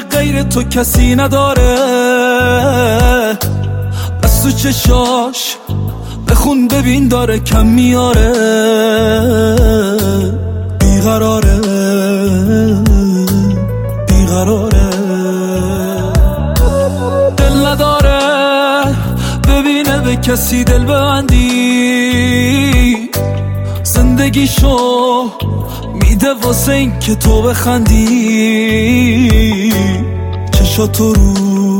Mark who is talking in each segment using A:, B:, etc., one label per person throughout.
A: غیر تو کسی نداره، از تو چشاش بخون ببین داره کم میاره. بیقراره بیقراره، دل نداره ببینه به کسی دل ببندی. زندگیشو میده واسه این که تو بخندی. چشاتو رو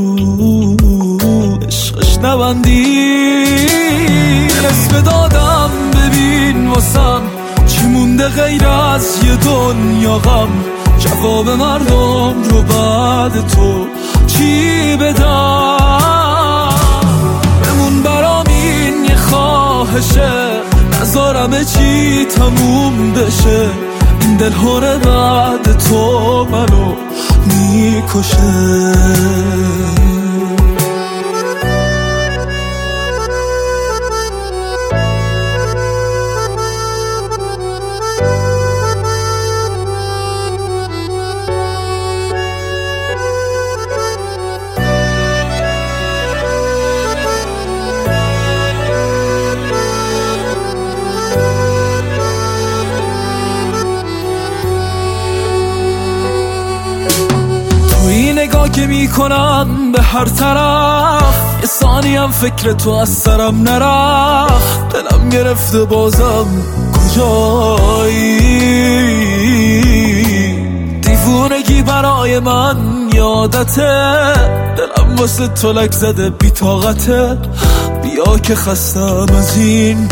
A: عشقش نبندی. اسم دادم ببین واسم چی مونده غیر از یه دنیا غم. جواب مردم رو بعد تو چی بدم؟ بمون برام این یه خواهشه، نذارم چی تموم بشه. این دل هره بعد تو منو میکشه. نگاه که میکنم به هر طرف، یه ثانیم فکر تو از سرم نرفت. دلم گرفته بازم کجایی؟ دیوونگی برای من یادته، دلم واسه تو لک زده بی طاقته. بیا که خستم از این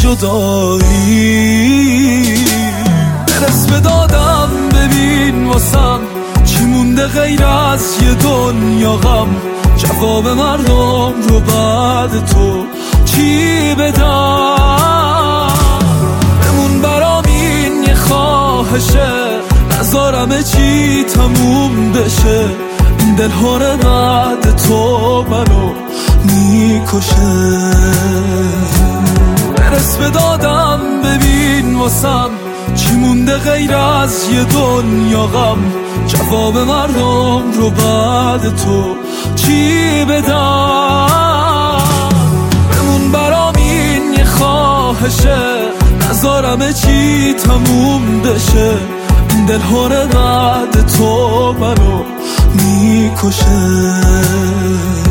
A: جدایی. برس به دادم ببین واسم چی مونده غیر از یه دنیا غم. جواب مردم رو بعد تو چی بدم؟ بمون برام این یه خواهشه، نذارم چی تموم بشه. این دل هره بعد تو منو میکشه. برس به دادم ببین واسم چی مونده غیر از یه دنیا غم. جواب مردم رو بعد تو چی بدم؟ بمون برام این یه خواهشه، نذارم چی تموم بشه. این دل هره بعد تو منو میکشه.